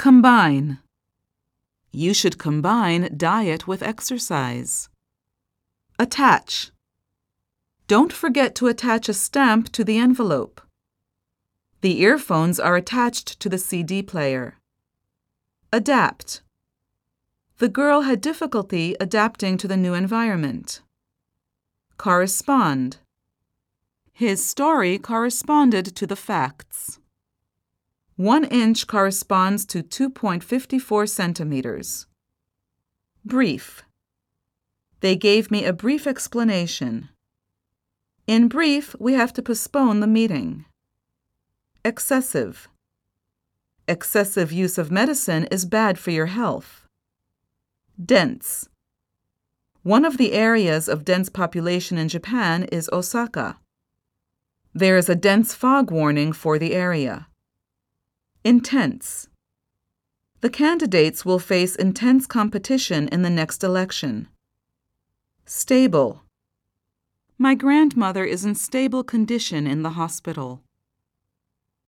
Combine. You should combine diet with exercise. Attach. Don't forget to attach a stamp to the envelope. The earphones are attached to the CD player. Adapt. The girl had difficulty adapting to the new environment. Correspond. His story corresponded to the facts. 1 inch corresponds to 2.54 centimeters. Brief. They gave me a brief explanation. In brief, we have to postpone the meeting. Excessive. Excessive use of medicine is bad for your health. Dense. One of the areas of dense population in Japan is Osaka. There is a dense fog warning for the area. Intense. The candidates will face intense competition in the next election. Stable. My grandmother is in stable condition in the hospital.